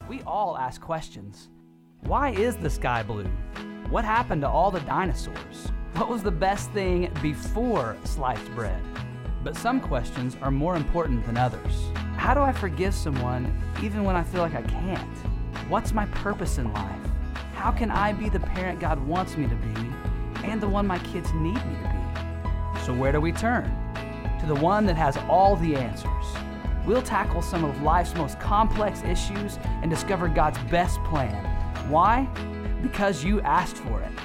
We all ask questions. Why is the sky blue? What happened to all the dinosaurs? What was the best thing before sliced bread? But some questions are more important than others. How do I forgive someone even when I feel like I can't? What's my purpose in life? How can I be the parent God wants me to be and the one my kids need me to be? So where do we turn? To the one that has all the answers. We'll tackle some of life's most complex issues and discover God's best plan. Why? Because you asked for it.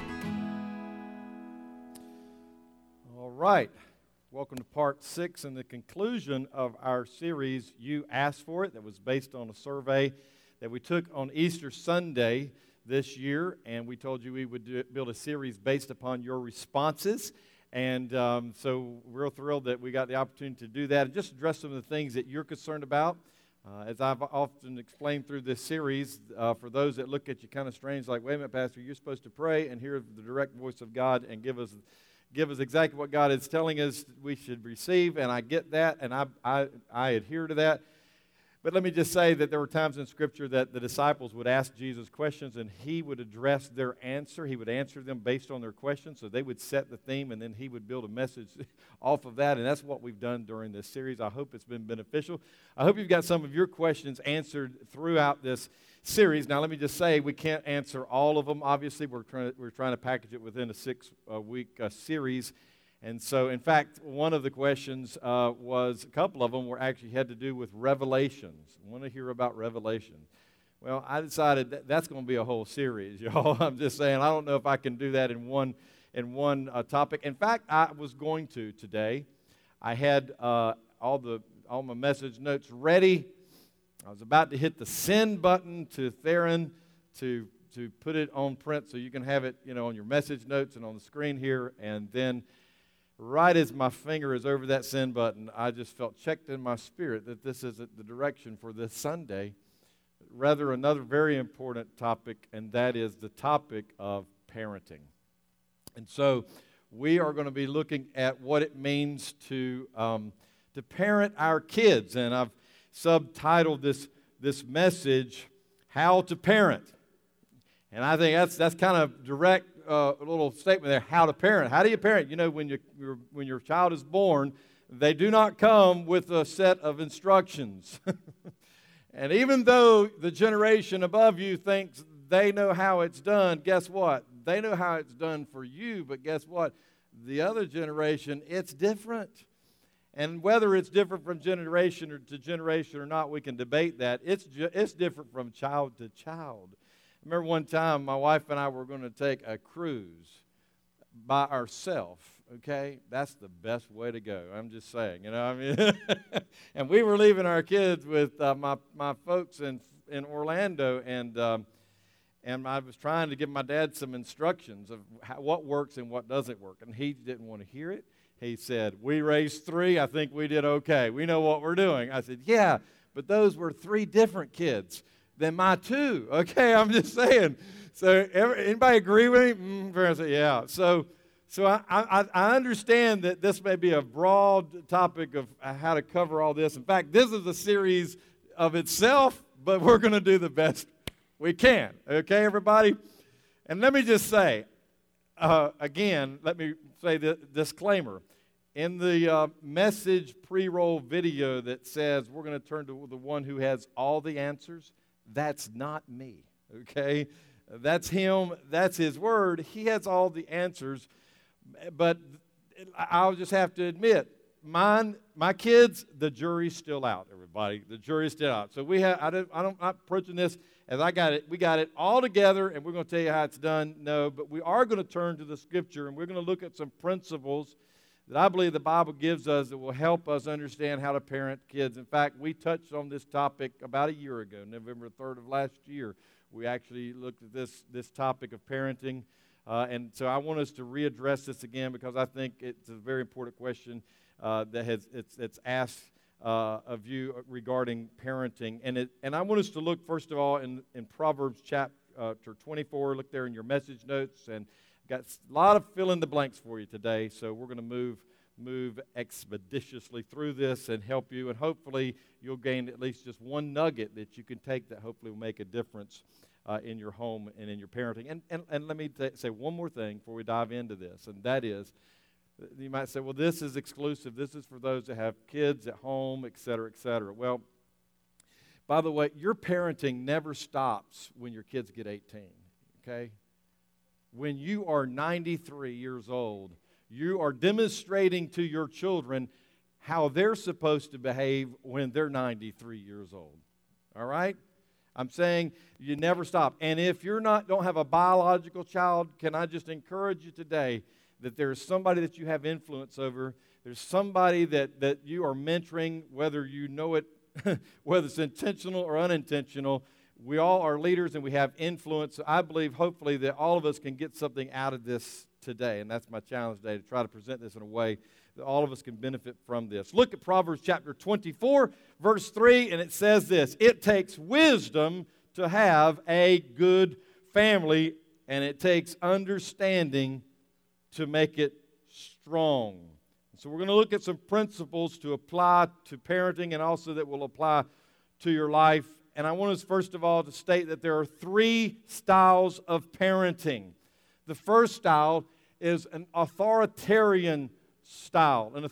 All right. Welcome to part 6 and the conclusion of our series, You Asked For It, that was based on a survey that we took on Easter Sunday this year, and we told you we would build a series based upon your responses. And so we're thrilled that we got the opportunity to do that and just address some of the things that you're concerned about. As I've often explained through this series, for those that look at you kind of strange, like, wait a minute, Pastor, you're supposed to pray and hear the direct voice of God and give us exactly what God is telling us we should receive, and I get that, and I adhere to that. But let me just say that there were times in Scripture that the disciples would ask Jesus questions, and He would address their answer. He would answer them based on their questions, so they would set the theme, and then He would build a message off of that, and that's what we've done during this series. I hope it's been beneficial. I hope you've got some of your questions answered throughout this series. Now, let me just say we can't answer all of them. Obviously, we're trying to package it within a 6-week series. And so, in fact, one of the questions was, a couple of them actually had to do with Revelations. I want to hear about Revelation. Well, I decided that's going to be a whole series, y'all. I'm just saying, I don't know if I can do that in one topic. In fact, I was going to today. I had all my message notes ready. I was about to hit the send button to Theron to put it on print so you can have it, on your message notes and on the screen here. And then right as my finger is over that send button, I just felt checked in my spirit that this isn't the direction for this Sunday. Rather, another very important topic, and that is the topic of parenting. And so we are going to be looking at what it means to parent our kids. And I've subtitled this message, How to Parent. And I think that's kind of direct. A little statement there, how to parent. How do you parent? When your child is born, they do not come with a set of instructions. And even though the generation above you thinks they know how it's done, guess what? They know how it's done for you, but guess what? The other generation, it's different. And whether it's different from generation to generation or not, we can debate that. It's different from child to child. I remember one time my wife and I were going to take a cruise by ourselves, okay? That's the best way to go. I'm just saying, And we were leaving our kids with my folks in Orlando, and I was trying to give my dad some instructions of what works and what doesn't work, and he didn't want to hear it. He said, we raised 3. I think we did okay. We know what we're doing. I said, yeah, but those were 3 different kids than my 2. Okay, I'm just saying. So anybody agree with me? I said, yeah. So I understand that this may be a broad topic of how to cover all this. In fact, this is a series of itself, but we're going to do the best we can. Okay, everybody? And let me just say, again, let me say the disclaimer. In the message pre-roll video that says we're going to turn to the one who has all the answers, that's not me, okay? That's him. That's his word. He has all the answers. But I'll just have to admit, my kids, the jury's still out, everybody. The jury's still out. So I'm not approaching this as I got it. We got it all together, and we're going to tell you how it's done. No, but we are going to turn to the Scripture, and we're going to look at some principles that I believe the Bible gives us that will help us understand how to parent kids. In fact, we touched on this topic about a year ago, November 3rd of last year. We actually looked at this topic of parenting. And so I want us to readdress this again because I think it's a very important question it's asked of you regarding parenting. And I want us to look, first of all, in Proverbs chapter 24. Look there in your message notes, and got a lot of fill in the blanks for you today, so we're going to move move expeditiously through this and help you. And hopefully you'll gain at least just one nugget that you can take that hopefully will make a difference in your home and in your parenting. And let me say one more thing before we dive into this, and that is, you might say, well, this is exclusive. This is for those that have kids at home, et cetera, et cetera. Well, by the way, your parenting never stops when your kids get 18, okay? When you are 93 years old, you are demonstrating to your children how they're supposed to behave when they're 93 years old, all right? I'm saying you never stop. And if you're don't have a biological child, can I just encourage you today that there's somebody that you have influence over. There's somebody that you are mentoring, whether you know it, whether it's intentional or unintentional. We all are leaders and we have influence. I believe, hopefully, that all of us can get something out of this today. And that's my challenge today, to try to present this in a way that all of us can benefit from this. Look at Proverbs chapter 24, verse 3, and it says this: it takes wisdom to have a good family, and it takes understanding to make it strong. So we're going to look at some principles to apply to parenting and also that will apply to your life. And I want us, first of all, to state that there are 3 styles of parenting. The first style is an authoritarian style, And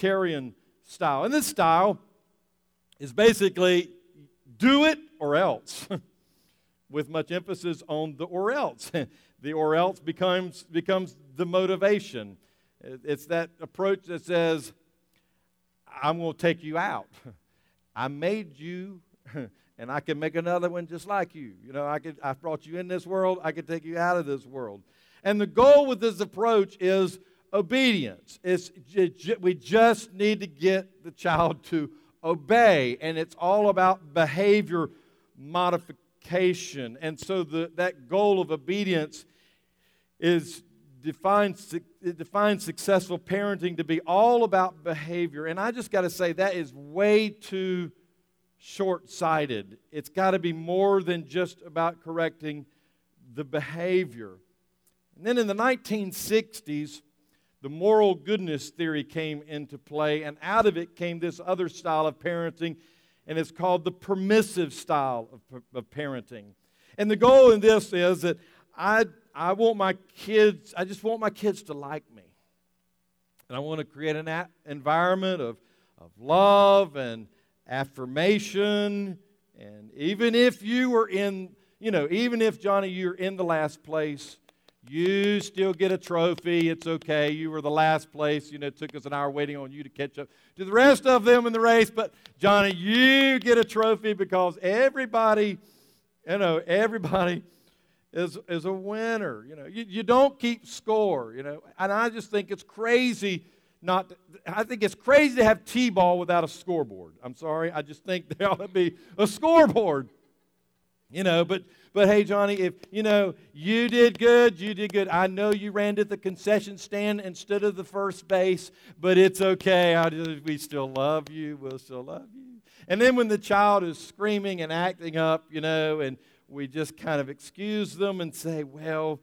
this style is basically do it or else, with much emphasis on the or else. The or else becomes the motivation. It's that approach that says, I'm going to take you out. I made you, and I can make another one just like you. You know, I brought you in this world. I can take you out of this world. And the goal with this approach is obedience. We just need to get the child to obey, and it's all about behavior modification. And so that goal of obedience defines successful parenting to be all about behavior. And I just got to say, that is way too short-sighted. It's got to be more than just about correcting the behavior. And then in the 1960s, the moral goodness theory came into play, and out of it came this other style of parenting, and it's called the permissive style of parenting. And the goal in this is that I want my kids, I just want my kids to like me. And I want to create an environment of love and affirmation. And even if you were even if, Johnny, you're in the last place, you still get a trophy. It's okay. You were the last place. It took us an hour waiting on you to catch up to the rest of them in the race. But, Johnny, you get a trophy because everybody is a winner. You don't keep score, And I just think it's crazy I think it's crazy to have T-ball without a scoreboard. I'm sorry. I just think there ought to be a scoreboard. But hey, Johnny, if, you did good. I know you ran to the concession stand instead of the first base, but it's okay. We still love you. We'll still love you. And then when the child is screaming and acting up, and we just kind of excuse them and say, well,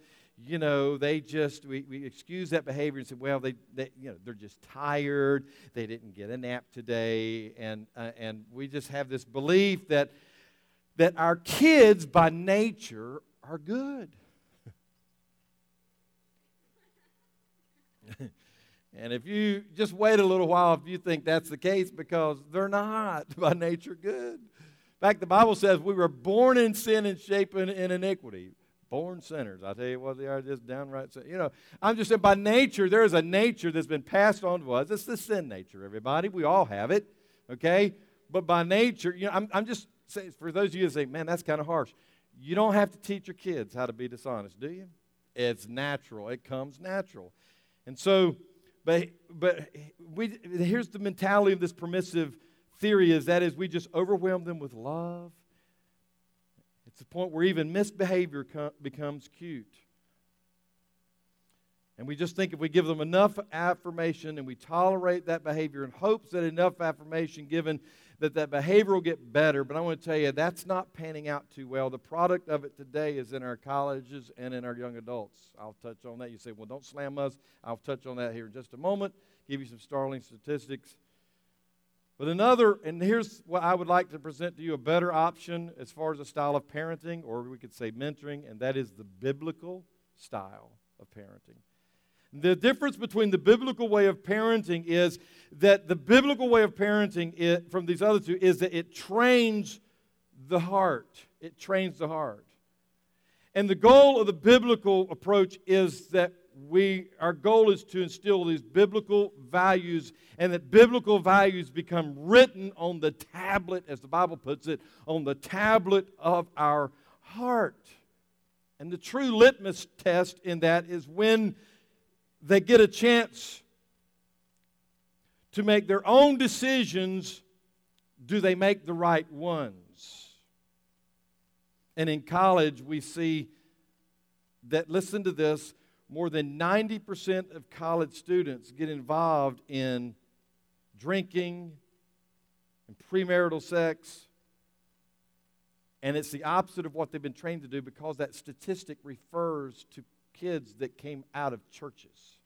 we excuse that behavior and say, well, they're just tired. They didn't get a nap today. And we just have this belief that our kids by nature are good. And if you just wait a little while, if you think that's the case, because they're not by nature good. In fact, the Bible says we were born in sin and shapen in iniquity. Born sinners. I tell you what, they are just downright sinners. I'm just saying by nature, there is a nature that's been passed on to us. It's the sin nature, everybody. We all have it, okay? But by nature, I'm just saying, for those of you that say, man, that's kind of harsh. You don't have to teach your kids how to be dishonest, do you? It's natural. It comes natural. And so, but here's the mentality of this permissive theory is we just overwhelm them with love. It's the point where even misbehavior becomes cute. And we just think if we give them enough affirmation and we tolerate that behavior in hopes that enough affirmation given that behavior will get better. But I want to tell you, that's not panning out too well. The product of it today is in our colleges and in our young adults. I'll touch on that. You say, well, don't slam us. I'll touch on that here in just a moment. give you some startling statistics. But another, and here's what I would like to present to you, a better option as far as a style of parenting, or we could say mentoring, and that is the biblical style of parenting. The difference between the biblical way of parenting is that the biblical way of parenting from these other two is that it trains the heart. It trains the heart. And the goal of the biblical approach is that our goal is to instill these biblical values, and that biblical values become written on the tablet, as the Bible puts it, on the tablet of our heart. And the true litmus test in that is when they get a chance to make their own decisions, do they make the right ones? And in college, we see that, listen to this, more than 90% of college students get involved in drinking and premarital sex. And it's the opposite of what they've been trained to do, because that statistic refers to kids that came out of churches.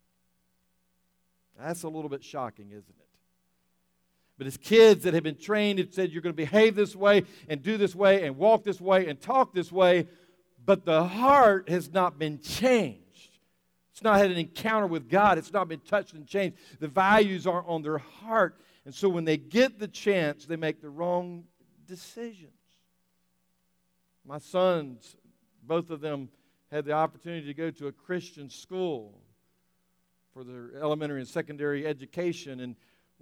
That's a little bit shocking, isn't it? But it's kids that have been trained and said, you're going to behave this way and do this way and walk this way and talk this way, but the heart has not been changed. It's not had an encounter with God. It's not been touched and changed. The values aren't on their heart. And so when they get the chance, they make the wrong decisions. My sons, both of them, had the opportunity to go to a Christian school for their elementary and secondary education. And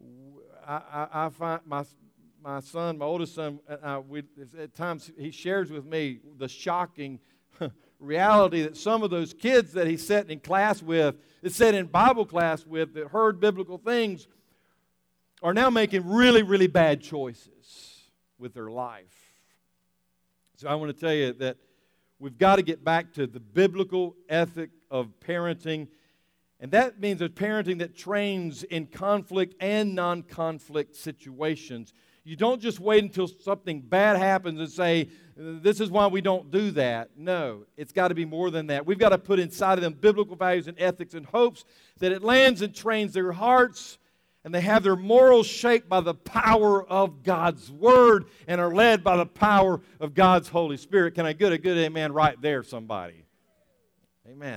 I find my son, my oldest son, at times he shares with me the shocking reality that some of those kids that he sat in class with, that sat in Bible class with, that heard biblical things, are now making really, really bad choices with their life. So I want to tell you that we've got to get back to the biblical ethic of parenting. And that means a parenting that trains in conflict and non-conflict situations. You don't just wait until something bad happens and say, this is why we don't do that. No, it's got to be more than that. We've got to put inside of them biblical values and ethics in hopes that it lands and trains their hearts, and they have their morals shaped by the power of God's Word and are led by the power of God's Holy Spirit. Can I get a good amen right there, somebody? Amen.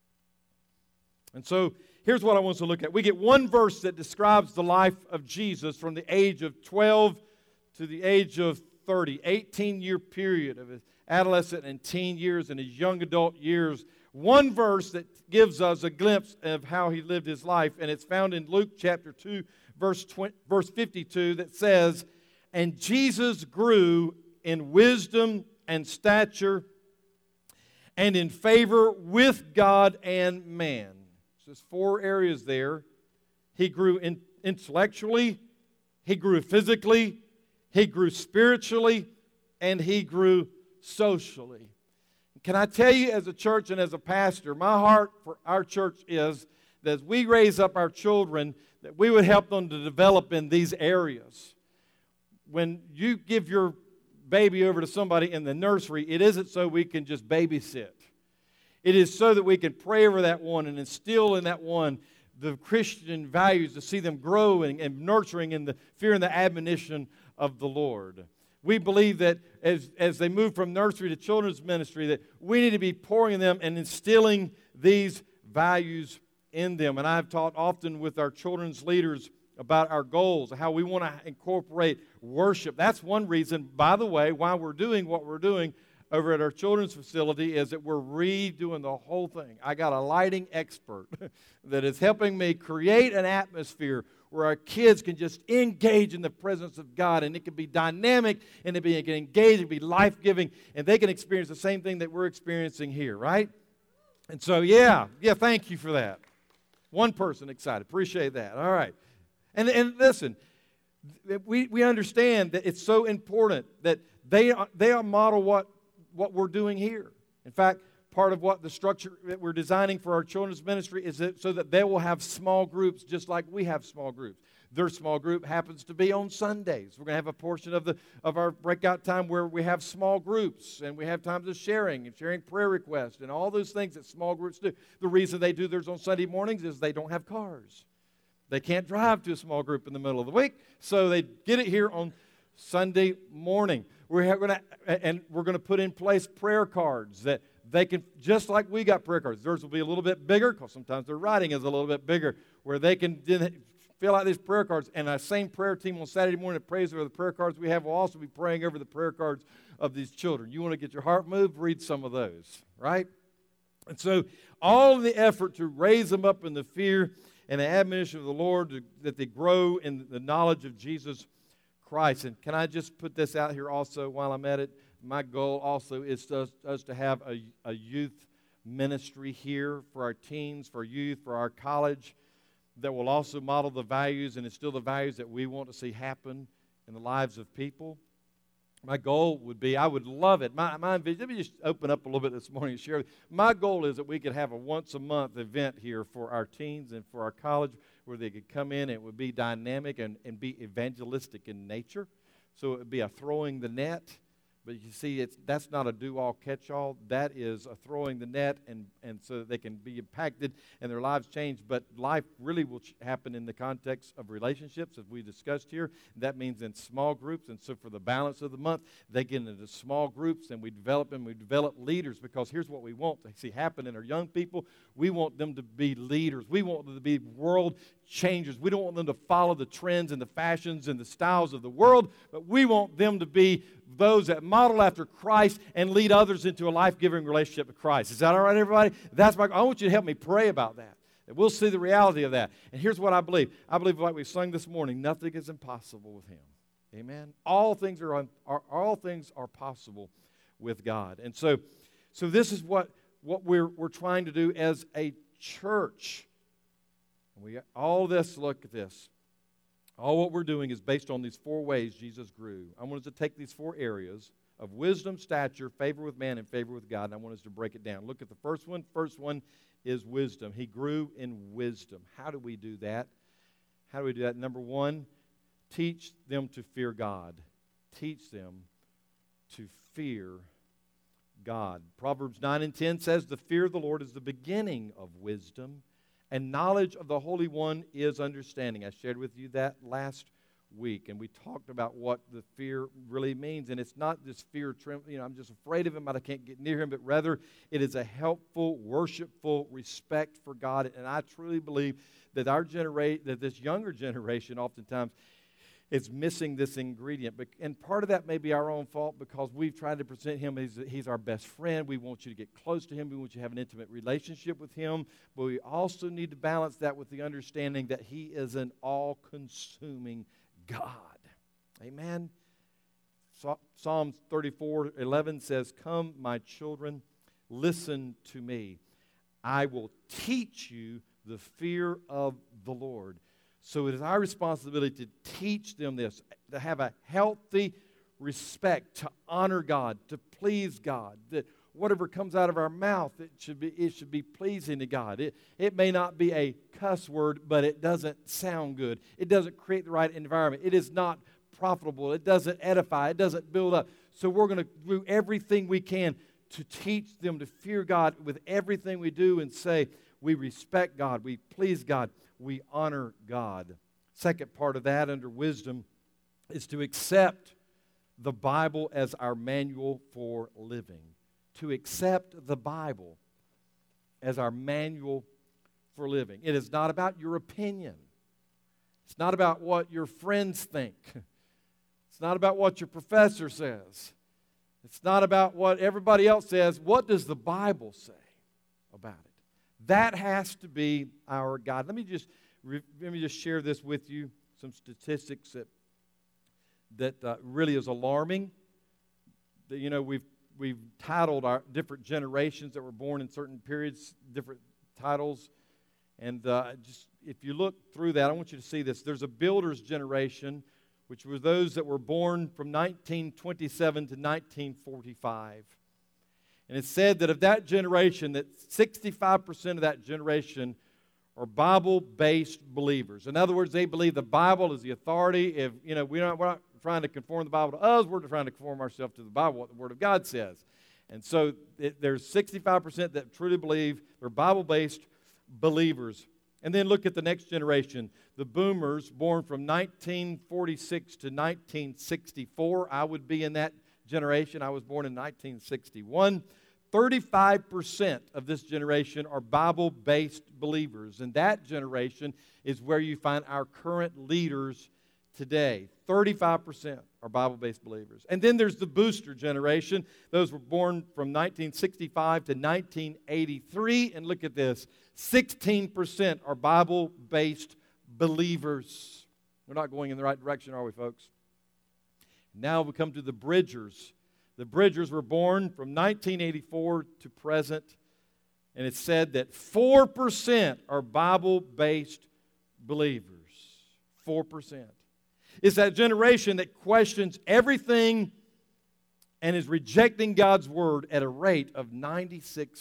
And so here's what I want us to look at. We get one verse that describes the life of Jesus from the age of 12 to the age of 30, 18-year period of his adolescent and teen years and his young adult years. One verse that gives us a glimpse of how he lived his life, and it's found in Luke chapter 2, verse 52, that says, "And Jesus grew in wisdom and stature and in favor with God and man." So there's 4 areas there. He grew intellectually, he grew physically, he grew spiritually, and he grew socially. Can I tell you, as a church and as a pastor, my heart for our church is that as we raise up our children, that we would help them to develop in these areas. When you give your baby over to somebody in the nursery, it isn't so we can just babysit. It is so that we can pray over that one and instill in that one the Christian values, to see them growing and nurturing in the fear and the admonition of the Lord. We believe that as they move from nursery to children's ministry, that we need to be pouring in them and instilling these values in them. And I've taught often with our children's leaders about our goals, how we want to incorporate worship. That's one reason, by the way, why we're doing what we're doing over at our children's facility, is that we're redoing the whole thing. I got a lighting expert that is helping me create an atmosphere where our kids can just engage in the presence of God, and it can be dynamic, and it can engage, it can be life-giving, and they can experience the same thing that we're experiencing here, right? And so, yeah, thank you for that. One person excited. Appreciate that. All right. And listen, we understand that it's so important that they model what we're doing here. In fact, part of what the structure that we're designing for our children's ministry is so that they will have small groups just like we have small groups. Their small group happens to be on Sundays. We're going to have a portion of our breakout time where we have small groups, and we have times of sharing and sharing prayer requests and all those things that small groups do. The reason they do theirs on Sunday mornings is they don't have cars. They can't drive to a small group in the middle of the week, so they get it here on Sunday morning. We're going to put in place prayer cards that they can, just like we got prayer cards. Theirs will be a little bit bigger because sometimes their writing is a little bit bigger, where they can fill out these prayer cards. And our same prayer team on Saturday morning that prays over the prayer cards we have will also be praying over the prayer cards of these children. You want to get your heart moved? Read some of those, right? And so all of the effort to raise them up in the fear and the admonition of the Lord, that they grow in the knowledge of Jesus Christ. And can I just put this out here also while I'm at it? My goal also is us to have a youth ministry here for our teens, for our youth, for our college, that will also model the values and instill the values that we want to see happen in the lives of people. My goal would be, I would love it. My vision, let me just open up a little bit this morning and share. My goal is that we could have a once-a-month event here for our teens and for our college where they could come in and it would be dynamic and be evangelistic in nature. So it would be a throwing the net. But you see, that's not a do-all, catch-all. That is a throwing the net, and so that they can be impacted and their lives change. But life really will happen in the context of relationships, as we discussed here. That means in small groups. And so for the balance of the month, they get into small groups, and we develop them. We develop leaders, because here's what we want to see happen in our young people. We want them to be leaders. We want them to be world changers. We don't want them to follow the trends and the fashions and the styles of the world, but we want them to be those that model after Christ and lead others into a life-giving relationship with Christ. Is that all right, everybody? I want you to help me pray about that. And we'll see the reality of that. And here's what I believe. I believe, like we sung this morning, nothing is impossible with Him. Amen? All things are possible with God. And so this is what we're trying to do as a church. We got all this, look at this. All what we're doing is based on these 4 ways Jesus grew. I want us to take these 4 areas of wisdom, stature, favor with man, and favor with God, and I want us to break it down. Look at the first one. First one is wisdom. He grew in wisdom. How do we do that? How do we do that? Number 1, teach them to fear God. Teach them to fear God. Proverbs 9 and 10 says, the fear of the Lord is the beginning of wisdom, and knowledge of the Holy One is understanding. I shared with you that last week, and we talked about what the fear really means. And it's not this fear, I'm just afraid of Him, but I can't get near Him, but rather it is a helpful, worshipful respect for God. And I truly believe that that this younger generation oftentimes is missing this ingredient. And part of that may be our own fault, because we've tried to present Him as He's our best friend. We want you to get close to Him. We want you to have an intimate relationship with Him. But we also need to balance that with the understanding that He is an all-consuming God. Amen? Psalms 34:11 says, come, my children, listen to me. I will teach you the fear of the Lord. So it is our responsibility to teach them this, to have a healthy respect, to honor God, to please God, that whatever comes out of our mouth, it should be pleasing to God. It may not be a cuss word, but it doesn't sound good. It doesn't create the right environment. It is not profitable. It doesn't edify. It doesn't build up. So we're going to do everything we can to teach them to fear God with everything we do, and say we respect God, we please God, we honor God. Second part of that under wisdom is to accept the Bible as our manual for living. To accept the Bible as our manual for living. It is not about your opinion. It's not about what your friends think. It's not about what your professor says. It's not about what everybody else says. What does the Bible say about it? That has to be our guide. Let me just share this with you, some statistics that really is alarming. That, we've titled our different generations that were born in certain periods, different titles. And if you look through that, I want you to see this. There's a builder's generation, which were those that were born from 1927 to 1945. And it's said that of that generation, that 65% of that generation are Bible-based believers. In other words, they believe the Bible is the authority. If we're not trying to conform the Bible to us, we're trying to conform ourselves to the Bible, what the Word of God says. And so there's 65% that truly believe they're Bible-based believers. And then look at the next generation, the boomers born from 1946 to 1964. I would be in that generation. I was born in 1961. 35% of this generation are Bible-based believers. And that generation is where you find our current leaders today. 35% are Bible-based believers. And then there's the booster generation. Those were born from 1965 to 1983. And look at this. 16% are Bible-based believers. We're not going in the right direction, are we, folks? Now we come to the Bridgers. The Bridgers were born from 1984 to present, and it's said that 4% are Bible-based believers. 4%. It's that generation that questions everything and is rejecting God's Word at a rate of 96%.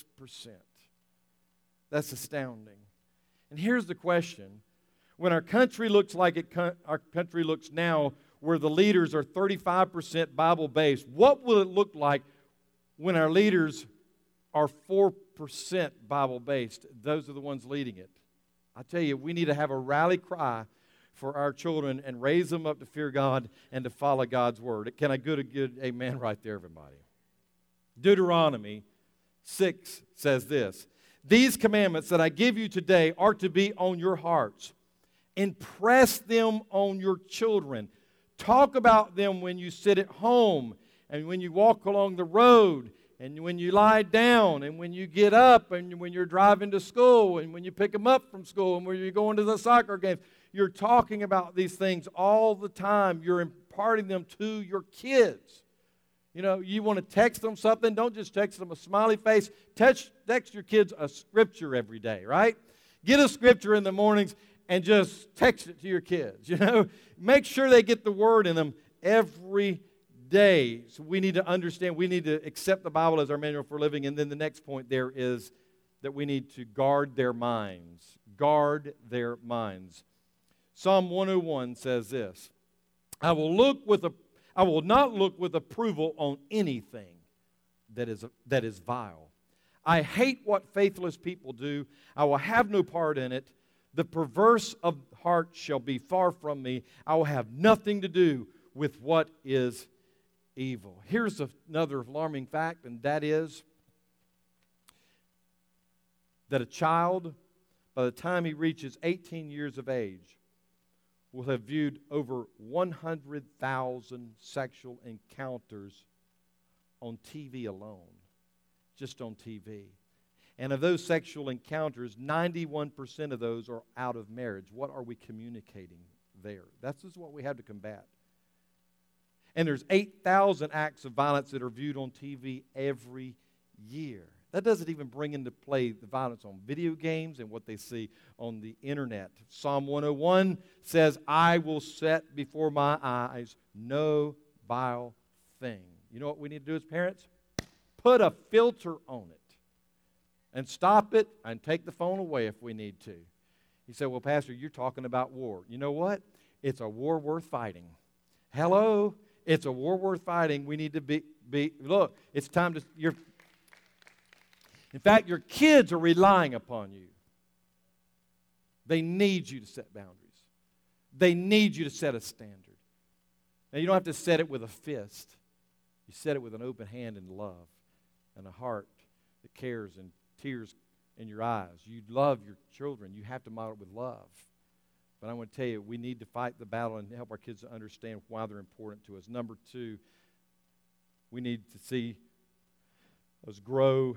That's astounding. And here's the question. When our country looks like our country looks now, where the leaders are 35% Bible-based, what will it look like when our leaders are 4% Bible-based? Those are the ones leading it. I tell you, we need to have a rally cry for our children and raise them up to fear God and to follow God's Word. Can I get a good amen right there, everybody? Deuteronomy 6 says this, "These commandments that I give you today are to be on your hearts. Impress them on your children. Talk about them when you sit at home and when you walk along the road and when you lie down and when you get up and when you're driving to school and when you pick them up from school and when you're going to the soccer games. You're talking about these things all the time. You're imparting them to your kids. You know, you want to text them something, don't just text them a smiley face. Text your kids a scripture every day, right? Get a scripture in the mornings and just text it to your kids, you know. Make sure they get the Word in them every day. So we need to understand, we need to accept the Bible as our manual for living. And then the next point there is that we need to guard their minds. Guard their minds. Psalm 101 says this, I will not look with approval on anything that is vile. I hate what faithless people do. I will have no part in it. The perverse of heart shall be far from me. I will have nothing to do with what is evil. Here's another alarming fact, and that is that a child, by the time he reaches 18 years of age, will have viewed over 100,000 sexual encounters on TV alone, just on TV. And of those sexual encounters, 91% of those are out of marriage. What are we communicating there? That's just what we have to combat. And there's 8,000 acts of violence that are viewed on TV every year. That doesn't even bring into play the violence on video games and what they see on the internet. Psalm 101 says, I will set before my eyes no vile thing. You know what we need to do as parents? Put a filter on it. And stop it and take the phone away if we need to. You say, well, Pastor, you're talking about war. You know what? It's a war worth fighting. Hello? It's a war worth fighting. We need to be look, it's time to, in fact, your kids are relying upon you. They need you to set boundaries. They need you to set a standard. Now, you don't have to set it with a fist. You set it with an open hand and love and a heart that cares and tears in your eyes. You love your children. You have to model it with love. But I want to tell you, we need to fight the battle and help our kids to understand why they're important to us. Number two, we need to see us grow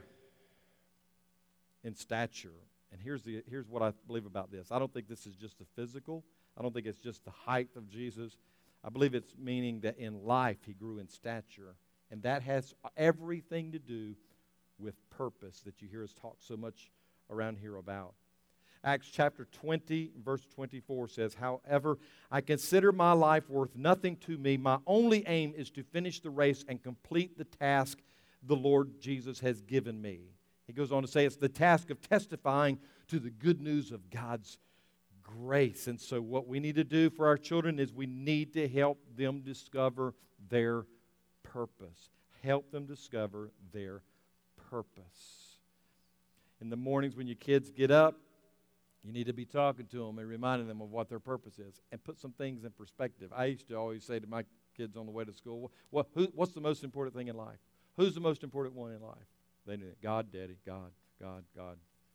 in stature. And here's what I believe about this. I don't think this is just the physical. I don't think it's just the height of Jesus. I believe it's meaning that in life he grew in stature. And that has everything to do with purpose that you hear us talk so much around here about. Acts chapter 20, verse 24 says, however, I consider my life worth nothing to me. My only aim is to finish the race and complete the task the Lord Jesus has given me. He goes on to say it's the task of testifying to the good news of God's grace. And so what we need to do for our children is we need to help them discover their purpose. Help them discover their purpose. In the mornings when your kids get up, You need to be talking to them and reminding them of what their purpose is and put some things in perspective. I used to always say to my kids on the way to school, what's the most important thing in life? Who's the most important one in life? They knew it. God, Daddy, God, God, God.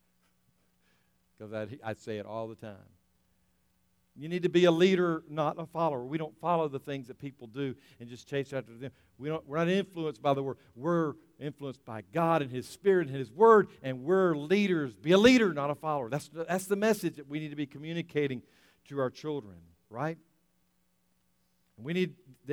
Because I say it all the time. You need to be a leader, not a follower. We don't follow the things that people do and just chase after them. We're not influenced by the Word. We're influenced by God and His Spirit and His Word, and we're leaders. Be a leader, not a follower. That's the message that we need to be communicating to our children, right? We need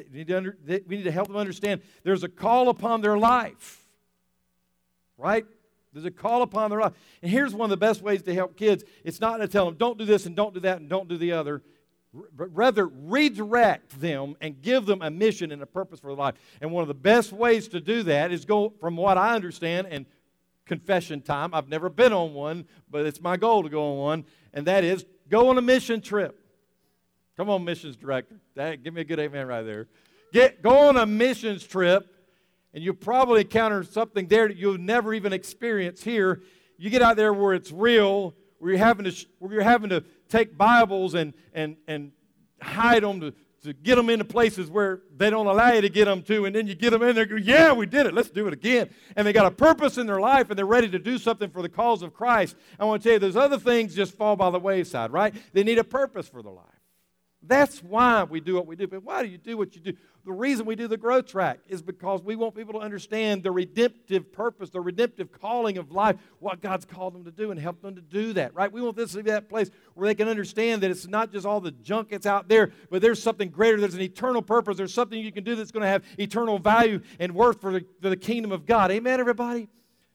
to help them understand there's a call upon their life, right? There's a call upon their life. And here's one of the best ways to help kids. It's not to tell them, don't do this and don't do that and don't do the other, but rather redirect them and give them a mission and a purpose for their life. And one of the best ways to do that is go, from what I understand, and confession time. I've never been on one, but it's my goal to go on one, and that is go on a mission trip. Come on, missions director. Give me a good amen right there. Go on a missions trip. And you'll probably encounter something there that you'll never even experience here. You get out there where it's real, where you're having to take Bibles and hide them to get them into places where they don't allow you to get them to, and then you get them in there and go, yeah, we did it, let's do it again. And they got a purpose in their life, and they're ready to do something for the cause of Christ. I want to tell you, those other things just fall by the wayside, right? They need a purpose for their life. That's why we do what we do. But why do you do what you do? The reason we do the growth track is because we want people to understand the redemptive purpose, the redemptive calling of life, what God's called them to do, and help them to do that, right? We want this to be that place where they can understand that it's not just all the junk that's out there, but there's something greater. There's an eternal purpose. There's something you can do that's going to have eternal value and worth for the kingdom of God. Amen, everybody?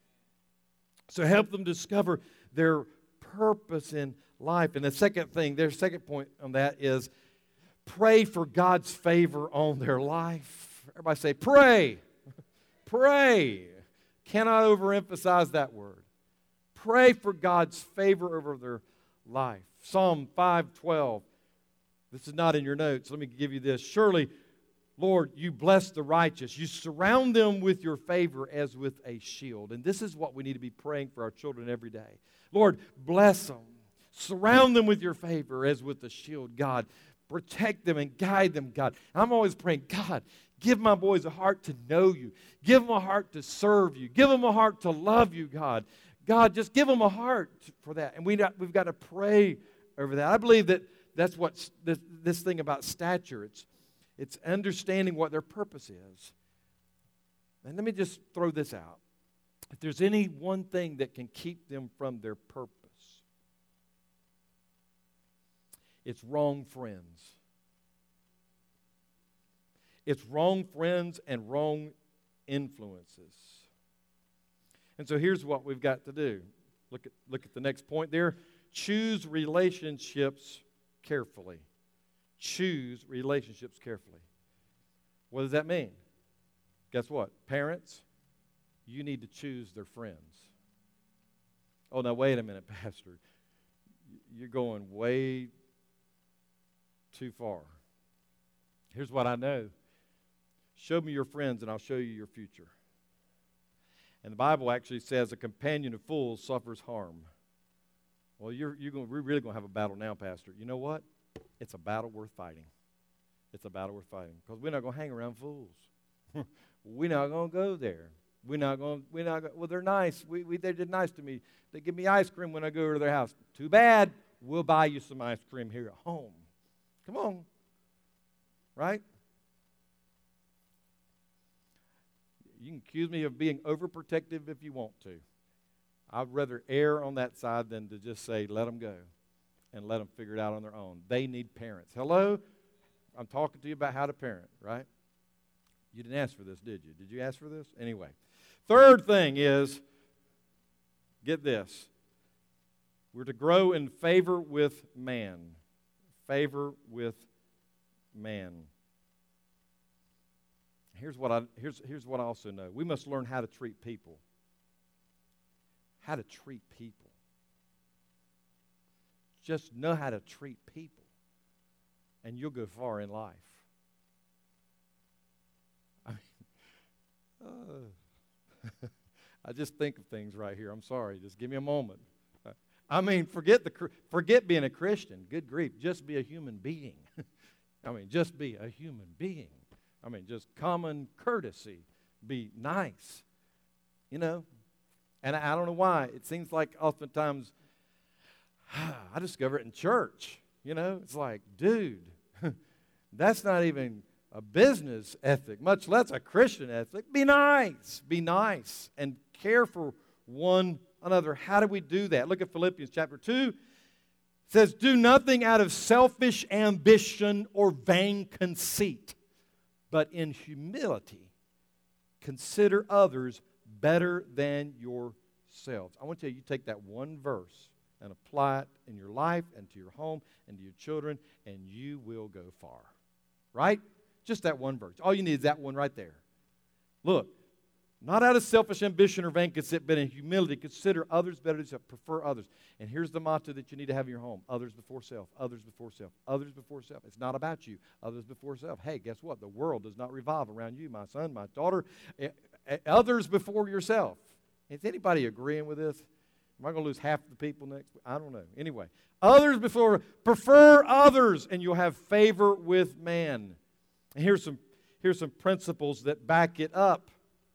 So help them discover their purpose in life. And the second thing, their second point on that is pray for God's favor on their life. Everybody say, pray. Pray. Cannot overemphasize that word. Pray for God's favor over their life. Psalm 5:12. This is not in your notes. Let me give you this. Surely, Lord, you bless the righteous. You surround them with your favor as with a shield. And this is what we need to be praying for our children every day. Lord, bless them. Surround them with your favor as with a shield, God. Protect them and guide them, God. I'm always praying, God, give my boys a heart to know you. Give them a heart to serve you. Give them a heart to love you, God. God, just give them a heart for that. And we've got to pray over that. I believe that that's what this thing about stature, it's understanding what their purpose is. And let me just throw this out. If there's any one thing that can keep them from their purpose, it's wrong friends. It's wrong friends and wrong influences. And so here's what we've got to do. Look at the next point there. Choose relationships carefully. Choose relationships carefully. What does that mean? Guess what? Parents, you need to choose their friends. Oh, now wait a minute, Pastor. You're going way too far. Here's what I know. Show me your friends and I'll show you your future. And the Bible actually says a companion of fools suffers harm. Well, we're really going to have a battle now, Pastor. You know what? It's a battle worth fighting. It's a battle worth fighting because we're not going to hang around fools. We're not going to go there. Well, they're nice. They did nice to me. They give me ice cream when I go to their house. Too bad. We'll buy you some ice cream here at home. Come on. Right? You can accuse me of being overprotective if you want to. I'd rather err on that side than to just say, let them go and let them figure it out on their own. They need parents. Hello? I'm talking to you about how to parent, right? You didn't ask for this, did you? Did you ask for this? Anyway. Third thing is, get this. We're to grow in favor with man. Favor with man. Here's what I also know. We must learn how to treat people. How to treat people. Just know how to treat people, and you'll go far in life. I mean, I just think of things right here. I'm sorry. Just give me a moment. I mean, forget being a Christian. Good grief. Just be a human being. I mean, just be a human being. I mean, just common courtesy. Be nice. You know? And I don't know why. It seems like oftentimes I discover it in church. You know? It's like, dude, that's not even a business ethic, much less a Christian ethic. Be nice. Be nice. And care for one another. How do we do that? Look at Philippians chapter 2. It says, do nothing out of selfish ambition or vain conceit, but in humility consider others better than yourselves. I want to tell you take that one verse and apply it in your life and to your home and to your children, and you will go far. Right? Just that one verse. All you need is that one right there. Look, not out of selfish ambition or vain conceit, but in humility, consider others better than yourself, prefer others. And here's the motto that you need to have in your home. Others before self, others before self, others before self. It's not about you, others before self. Hey, guess what? The world does not revolve around you, my son, my daughter. Others before yourself. Is anybody agreeing with this? Am I going to lose half the people next week? I don't know. Anyway, others before, prefer others, and you'll have favor with man. And here's some principles that back it up.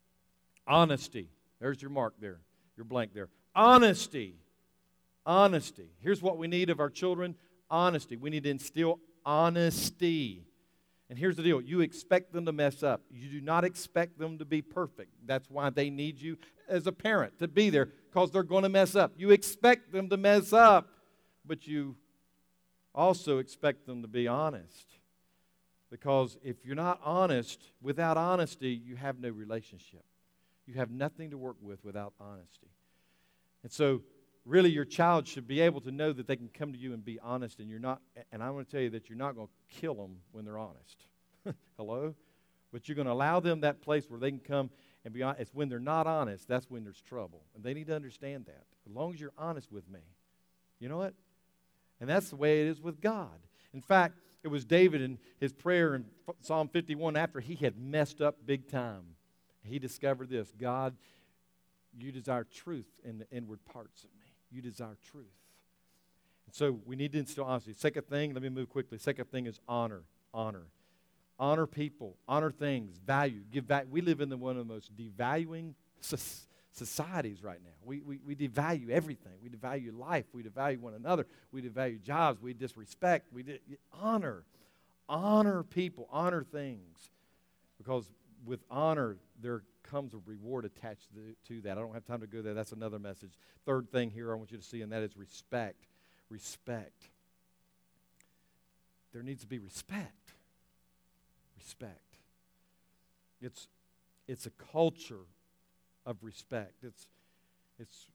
Honesty. There's your mark there, your blank there. Honesty. Honesty. Here's what we need of our children. Honesty. We need to instill honesty. And here's the deal. You expect them to mess up. You do not expect them to be perfect. That's why they need you as a parent to be there, because they're going to mess up. You expect them to mess up, but you also expect them to be honest. Because if you're not honest, without honesty, you have no relationship. You have nothing to work with without honesty. And so, really, your child should be able to know that they can come to you and be honest, and you're not. And I want to tell you that you're not going to kill them when they're honest. Hello? But you're going to allow them that place where they can come and be honest. It's when they're not honest, that's when there's trouble. And they need to understand that. As long as you're honest with me. You know what? And that's the way it is with God. In fact, it was David in his prayer in Psalm 51 after he had messed up big time. He discovered this: God, you desire truth in the inward parts of me. You desire truth. And so we need to instill honesty. Second thing, let me move quickly. Second thing is honor. Honor. Honor people. Honor things. Value. Give value. We live in one of the most devaluing societies right now. We devalue everything. We devalue life. We devalue one another. We devalue jobs. We disrespect. Honor. Honor people. Honor things. Because with honor, there comes a reward attached to that. I don't have time to go there. That's another message. Third thing here I want you to see, and that is respect. Respect. There needs to be respect. Respect. It's a culture of respect. It's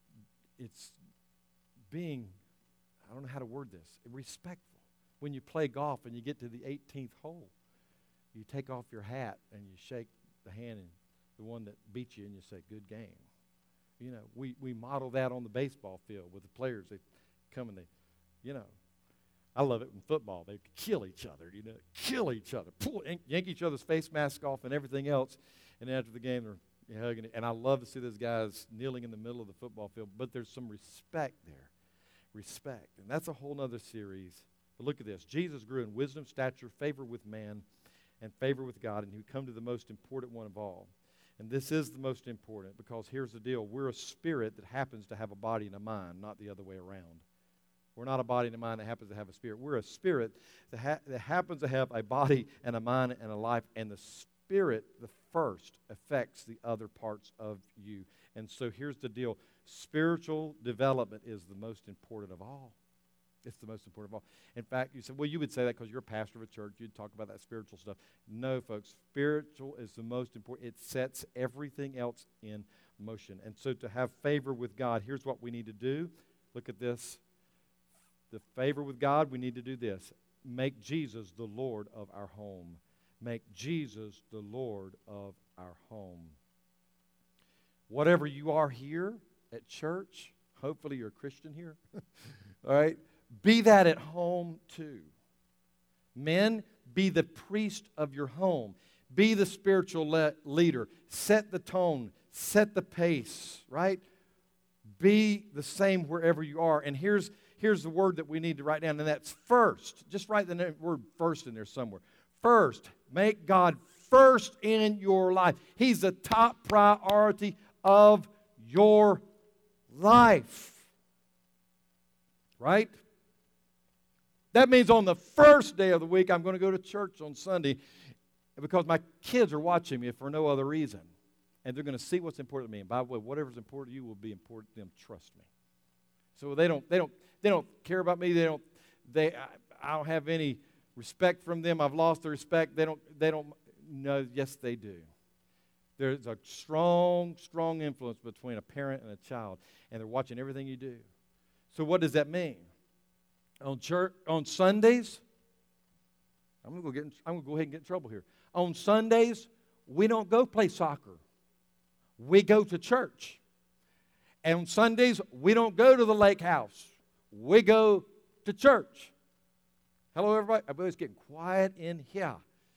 being, I don't know how to word this, respectful. When you play golf and you get to the 18th hole, you take off your hat and you shake the hand and the one that beat you and you say, good game. You know, we model that on the baseball field with the players. They come and I love it in football. They kill each other, kill each other, yank each other's face mask off and everything else. And after the game, they're hugging it. And I love to see those guys kneeling in the middle of the football field. But there's some respect there. Respect. And that's a whole other series. But look at this. Jesus grew in wisdom, stature, favor with man, and favor with God, and he would come to the most important one of all. And this is the most important, because here's the deal. We're a spirit that happens to have a body and a mind, not the other way around. We're not a body and a mind that happens to have a spirit. We're a spirit that happens to have a body and a mind and a life, and the spirit, the first, affects the other parts of you. And so here's the deal. Spiritual development is the most important of all. It's the most important of all. In fact, you said, well, you would say that because you're a pastor of a church. You'd talk about that spiritual stuff. No, folks. Spiritual is the most important. It sets everything else in motion. And so to have favor with God, here's what we need to do. Look at this. The favor with God, we need to do this. Make Jesus the Lord of our home. Make Jesus the Lord of our home. Whatever you are here at church, hopefully you're a Christian here. All right? Be that at home too. Men, be the priest of your home. Be the spiritual leader. Set the tone. Set the pace, right? be the same wherever you are. And here's the word that we need to write down, and that's first. Just write the word first in there somewhere. First, make God first in your life. He's the top priority of your life. Right? That means on the first day of the week, I'm going to go to church on Sunday because my kids are watching me for no other reason. And they're going to see what's important to me. And by the way, whatever's important to you will be important to them. Trust me. So they don't care about me. I don't have any respect from them. I've lost their respect. They don't. No, yes, they do. There's a strong influence between a parent and a child, and they're watching everything you do. So what does that mean? On Sundays, I'm going to go ahead and get in trouble here. On Sundays, we don't go play soccer. We go to church. And on Sundays, we don't go to the lake house. We go to church. Hello, everybody. Everybody's getting quiet in here.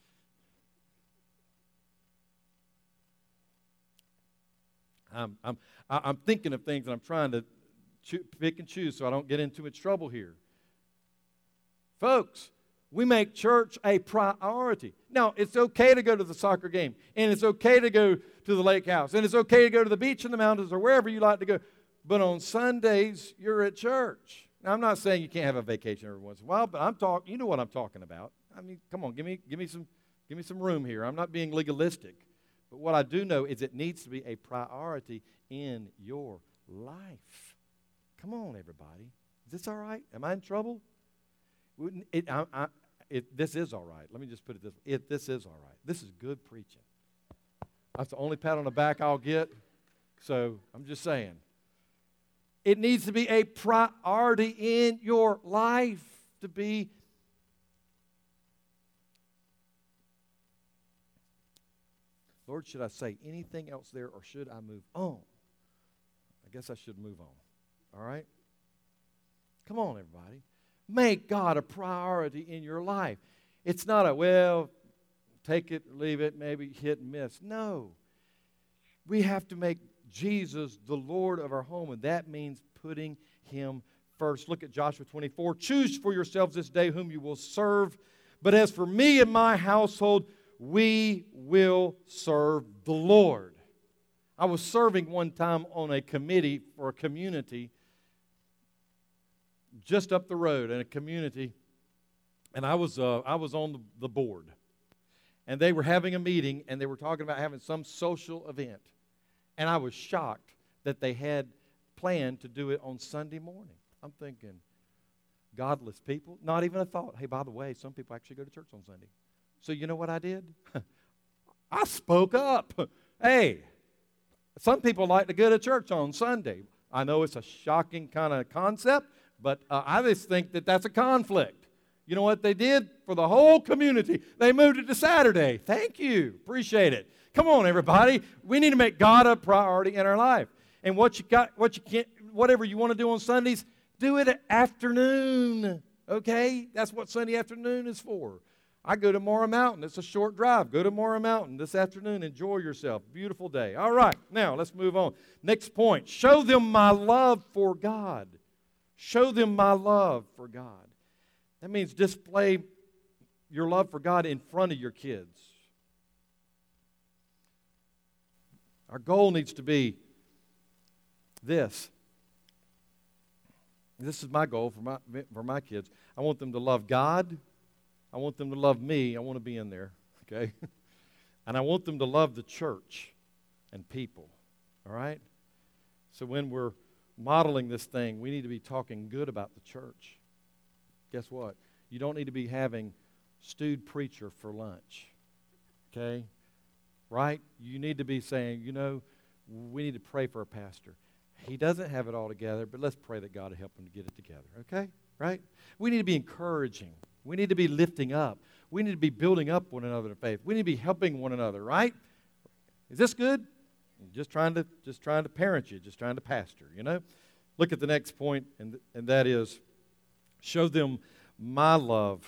I'm thinking of things, and I'm trying to pick and choose so I don't get into too much trouble here. Folks, we make church a priority. Now, it's okay to go to the soccer game, and it's okay to go to the lake house, and it's okay to go to the beach in the mountains or wherever you like to go. But on Sundays, you're at church. Now, I'm not saying you can't have a vacation every once in a while, but you know what I'm talking about. I mean, come on, give me some room here. I'm not being legalistic. But what I do know is it needs to be a priority in your life. Come on, everybody. Is this all right? Am I in trouble? This is all right. Let me just put it this way. This is all right. This is good preaching. That's the only pat on the back I'll get. So I'm just saying. It needs to be a priority in your life to be. Lord, should I say anything else there, or should I move on? I guess I should move on. All right? Come on, everybody. Make God a priority in your life. It's not take it, leave it, maybe hit and miss. No. We have to make Jesus the Lord of our home, and that means putting Him first. Look at Joshua 24. Choose for yourselves this day whom you will serve. But as for me and my household, we will serve the Lord. I was serving one time on a committee for a community just up the road in a community, and I was on the board. And they were having a meeting, and they were talking about having some social event. And I was shocked that they had planned to do it on Sunday morning. I'm thinking, godless people, not even a thought. Hey, by the way, some people actually go to church on Sunday. So you know what I did? I spoke up. Hey, some people like to go to church on Sunday. I know it's a shocking kind of concept, but I just think that that's a conflict. You know what they did for the whole community? They moved it to Saturday. Thank you. Appreciate it. Come on, everybody. We need to make God a priority in our life. And whatever you want to do on Sundays, do it at afternoon. Okay? That's what Sunday afternoon is for. I go to Mora Mountain. It's a short drive. Go to Mora Mountain this afternoon. Enjoy yourself. Beautiful day. All right. Now, let's move on. Next point. Show them my love for God. Show them my love for God. That means display your love for God in front of your kids. Our goal needs to be this. This is my goal for my kids. I want them to love God. I want them to love me. I want to be in there, okay? And I want them to love the church and people, all right? So when we're modeling this thing, we need to be talking good about the church. Guess what? You don't need to be having stewed preacher for lunch, okay? Right? You need to be saying, we need to pray for a pastor. He doesn't have it all together, but let's pray that God will help him to get it together, okay? Right? We need to be encouraging. We need to be lifting up. We need to be building up one another in faith. We need to be helping one another, right? Is this good? Just trying to parent you, just trying to pastor, Look at the next point, and that is, show them my love.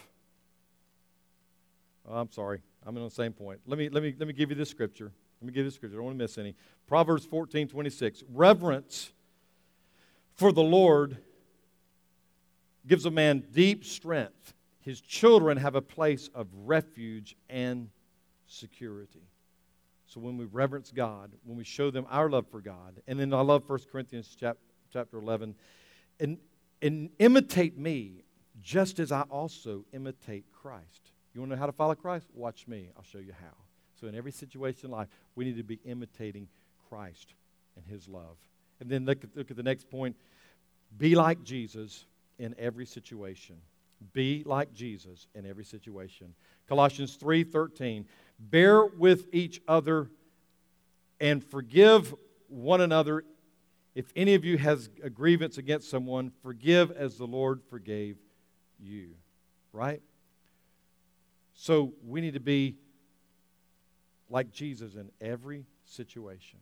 Oh, I'm sorry. I'm on the same point. Let me give you this scripture. I don't want to miss any. Proverbs 14:26. Reverence For the Lord gives a man deep strength. His children have a place of refuge and security. So when we reverence God, when we show them our love for God, and then I love 1 Corinthians chapter 11, and imitate me just as I also imitate Christ. You want to know how to follow Christ? Watch me. I'll show you how. So in every situation in life, we need to be imitating Christ and His love. And then look at the next point. Be like Jesus in every situation. Be like Jesus in every situation. Colossians 3:13. Bear with each other and forgive one another. If any of you has a grievance against someone, forgive as the Lord forgave you. Right? So we need to be like Jesus in every situation.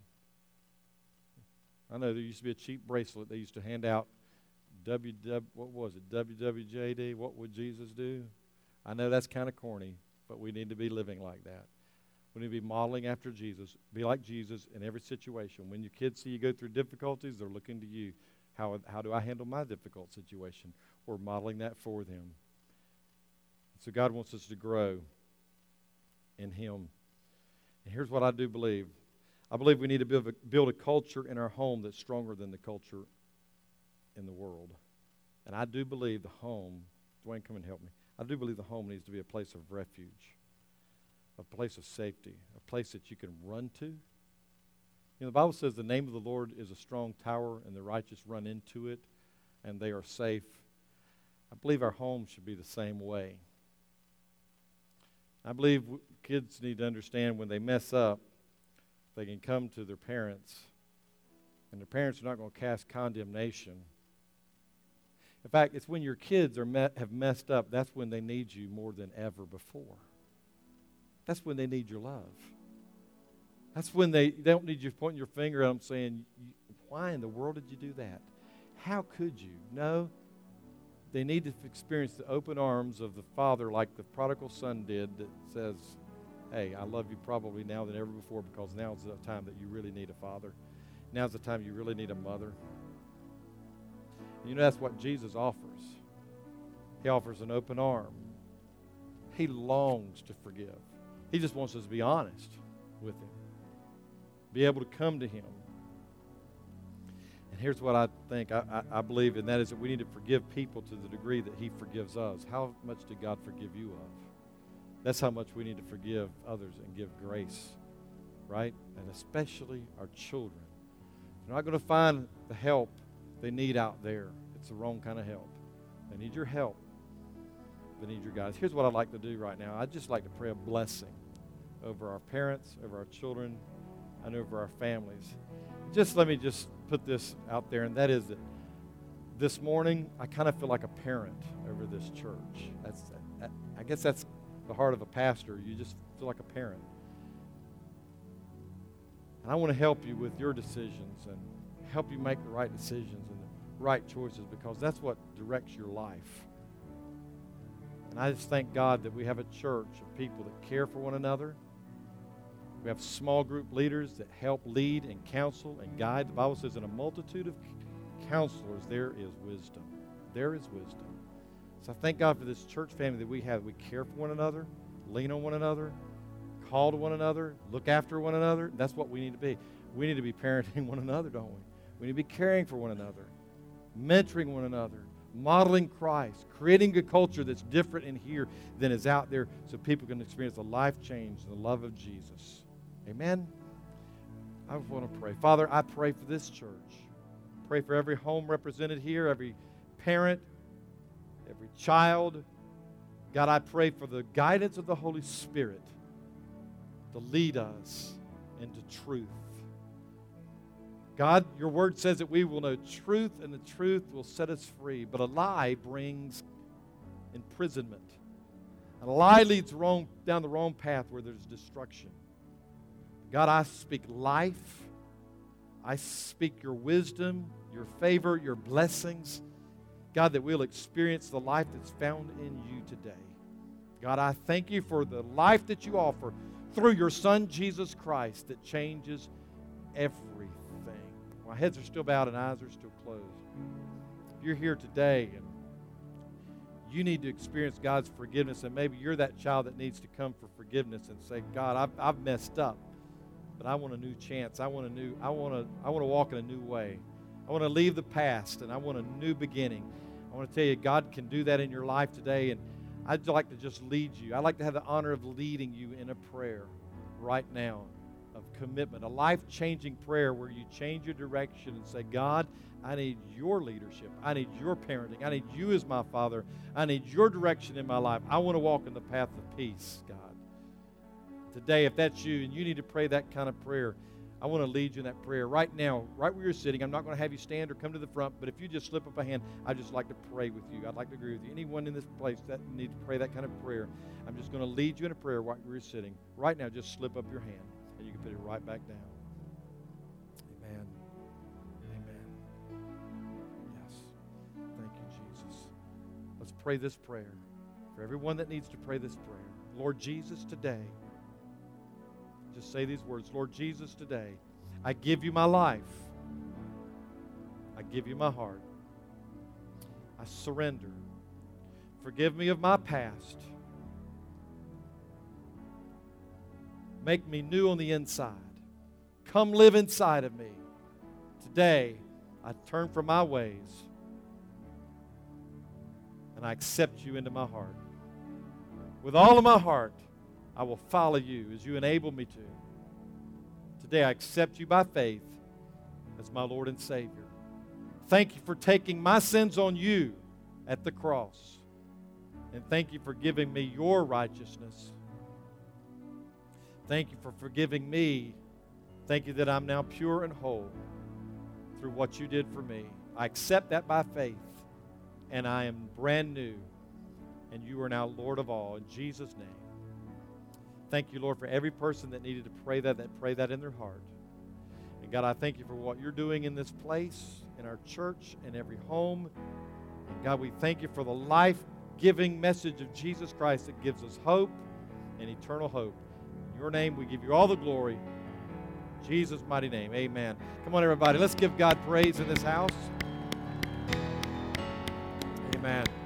I know there used to be a cheap bracelet they used to hand out. WWJD, what would Jesus do? I know that's kind of corny, but we need to be living like that. We need to be modeling after Jesus. Be like Jesus in every situation. When your kids see you go through difficulties, they're looking to you. How do I handle my difficult situation? We're modeling that for them. So God wants us to grow in Him. And here's what I do believe. I believe we need to build a culture in our home that's stronger than the culture in the world. And I do believe the home, Dwayne, come and help me. I do believe the home needs to be a place of refuge, a place of safety, a place that you can run to. You know, the Bible says the name of the Lord is a strong tower, and the righteous run into it, and they are safe. I believe our home should be the same way. I believe kids need to understand when they mess up, they can come to their parents, and their parents are not going to cast condemnation. In fact, it's when your kids have messed up, that's when they need you more than ever before. That's when they need your love. That's when they don't need you pointing your finger at them saying, why in the world did you do that? How could you? No, they need to experience the open arms of the Father like the prodigal son did that says, hey, I love you probably now than ever before because now is the time that you really need a father. Now's the time you really need a mother. You know, that's what Jesus offers. He offers an open arm. He longs to forgive. He just wants us to be honest with Him. Be able to come to Him. And here's what I think. I believe, and that is that we need to forgive people to the degree that He forgives us. How much did God forgive you of? That's how much we need to forgive others and give grace, right? And especially our children. They're not going to find the help they need out there. It's the wrong kind of help. They need your help. They need your guidance. Here's what I'd like to do right now. I'd just like to pray a blessing over our parents, over our children, and over our families. Let me put this out there, and that is that this morning I kind of feel like a parent over this church. I guess that's the heart of a pastor. You just feel like a parent. And I want to help you with your decisions and help you make the right decisions and the right choices because that's what directs your life. And I just thank God that we have a church of people that care for one another. We have small group leaders that help lead and counsel and guide. The Bible says in a multitude of counselors there is wisdom. There is wisdom. So I thank God for this church family that we have. We care for one another, lean on one another, call to one another, look after one another. That's what we need to be. We need to be parenting one another, don't we? We need to be caring for one another, mentoring one another, modeling Christ, creating a culture that's different in here than is out there so people can experience the life change and the love of Jesus. Amen? I want to pray. Father, I pray for this church. Pray for every home represented here, every parent, every child. God, I pray for the guidance of the Holy Spirit to lead us into truth. God, your word says that we will know truth, and the truth will set us free. But a lie brings imprisonment. And a lie leads down the wrong path where there's destruction. God, I speak life. I speak your wisdom, your favor, your blessings. God, that we'll experience the life that's found in you today. God, I thank you for the life that you offer through your Son, Jesus Christ, that changes everything. Our heads are still bowed and eyes are still closed. If you're here today and you need to experience God's forgiveness, and maybe you're that child that needs to come for forgiveness and say, God, I've messed up, but I want a new chance. I want to walk in a new way. I want to leave the past, and I want a new beginning. I want to tell you, God can do that in your life today, and I'd like to just lead you. I'd like to have the honor of leading you in a prayer right now of commitment, a life-changing prayer where you change your direction and say, God, I need your leadership. I need your parenting. I need you as my father. I need your direction in my life. I want to walk in the path of peace, God. Today, if that's you and you need to pray that kind of prayer, I want to lead you in that prayer right now, right where you're sitting. I'm not going to have you stand or come to the front, but if you just slip up a hand, I'd just like to pray with you. I'd like to agree with you. Anyone in this place that needs to pray that kind of prayer, I'm just going to lead you in a prayer right where you're sitting. Right now, just slip up your hand, and you can put it right back down. Amen. Amen. Yes. Thank you, Jesus. Let's pray this prayer for everyone that needs to pray this prayer. Lord Jesus, today, just say these words. Lord Jesus, today, I give you my life. I give you my heart. I surrender. Forgive me of my past. Make me new on the inside. Come live inside of me. Today, I turn from my ways and I accept you into my heart. With all of my heart, I will follow you as you enable me to. Today I accept you by faith as my Lord and Savior. Thank you for taking my sins on you at the cross. And thank you for giving me your righteousness. Thank you for forgiving me. Thank you that I'm now pure and whole through what you did for me. I accept that by faith, and I am brand new, and you are now Lord of all. In Jesus' name. Thank you, Lord, for every person that needed to pray that prayed that in their heart. And God, I thank you for what you're doing in this place, in our church, in every home. And God, we thank you for the life-giving message of Jesus Christ that gives us hope and eternal hope. In your name, we give you all the glory. In Jesus' mighty name, amen. Come on, everybody. Let's give God praise in this house. Amen.